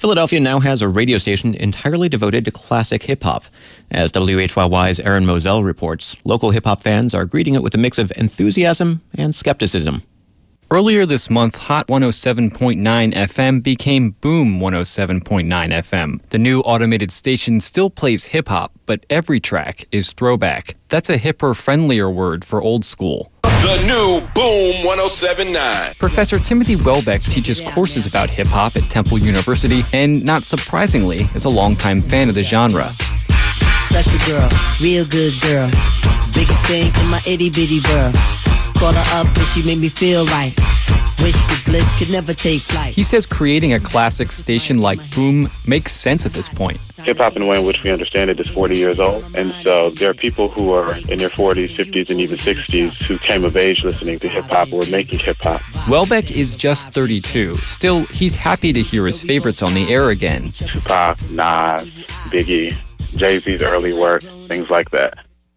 Philadelphia now has a radio station entirely devoted to classic hip-hop. As WHYY's Aaron Moselle reports, local hip-hop fans are greeting it with a mix of enthusiasm and skepticism. Earlier this month, Hot 107.9 FM became Boom 107.9 FM. The new automated station still plays hip-hop, but every track is throwback. That's a hipper, friendlier word for old school. The new Boom 107.9. Professor Timothy Welbeck teaches courses about hip-hop at Temple University and, not surprisingly, is a longtime fan of the genre. Special girl, real good girl, biggest thing in my itty-bitty world. Call her up and she made me feel right. Wish the bliss could never take flight. He says creating a classic station like Boom makes sense at this point. Hip-hop, in the way in which we understand it, is 40 years old. And so there are people who are in their 40s, 50s, and even 60s who came of age listening to hip-hop or making hip-hop. Welbeck is just 32. Still, he's happy to hear his favorites on the air again. Tupac, Nas, Biggie, Jay-Z's early work, things like that.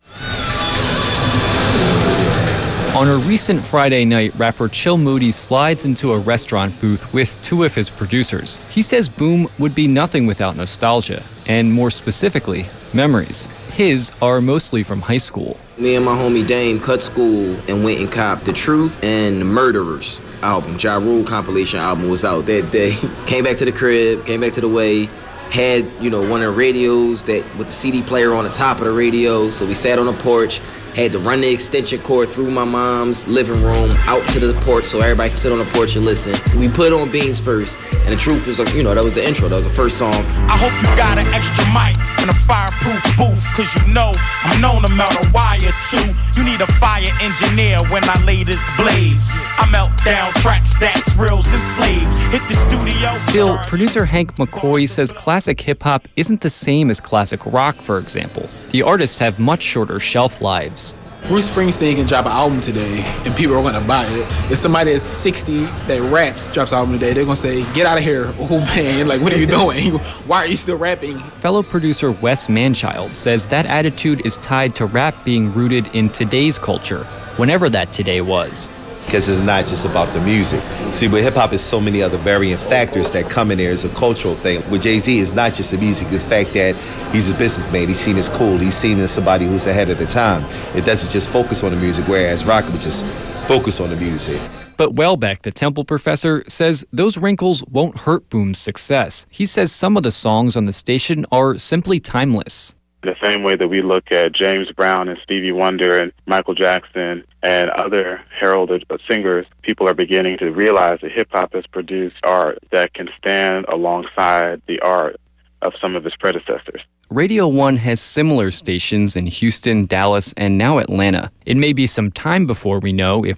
On a recent Friday night, rapper Chill Moody slides into a restaurant booth with two of his producers. He says Boom would be nothing without nostalgia, and more specifically, memories. His are mostly from high school. Me and my homie Dame cut school and went and copped The Truth and The Murderers album. Ja Rule compilation album was out that day. Came back to the crib, came back to the way, had, one of the radios that with the CD player on the top of the radio. So we sat on the porch, had to run the extension cord through my mom's living room out to the porch so everybody could sit on the porch and listen. We put on Beans first, and The Truth was, that was the intro. That was the first song. I hope you got an extra mic and a fireproof booth, cause I'm known to melt a wire too. You need a fire engineer when I lay this blaze. I melt down track stacks, reels and slaves. Hit the studio. Still, producer Hank McCoy says classic hip-hop isn't the same as classic rock, for example. The artists have much shorter shelf lives. Bruce Springsteen can drop an album today and people are going to buy it. If somebody that's 60 that raps drops an album today, they're going to say, get out of here, oh man, what are you doing? Why are you still rapping? Fellow producer Wes Manchild says that attitude is tied to rap being rooted in today's culture, whenever that today was. Because it's not just about the music. See, with hip-hop, is so many other varying factors that come in there as a cultural thing. With Jay-Z, it's not just the music. It's the fact that he's a businessman. He's seen as cool. He's seen as somebody who's ahead of the time. It doesn't just focus on the music, whereas rock would just focus on the music. But Welbeck, the Temple professor, says those wrinkles won't hurt Boom's success. He says some of the songs on the station are simply timeless. The same way that we look at James Brown and Stevie Wonder and Michael Jackson and other heralded singers, people are beginning to realize that hip-hop has produced art that can stand alongside the art of some of its predecessors. Radio 1 has similar stations in Houston, Dallas, and now Atlanta. It may be some time before we know if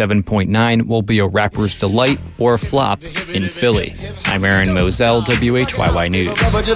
107.9 will be a rapper's delight or a flop in Philly. I'm Aaron Moselle, WHYY News.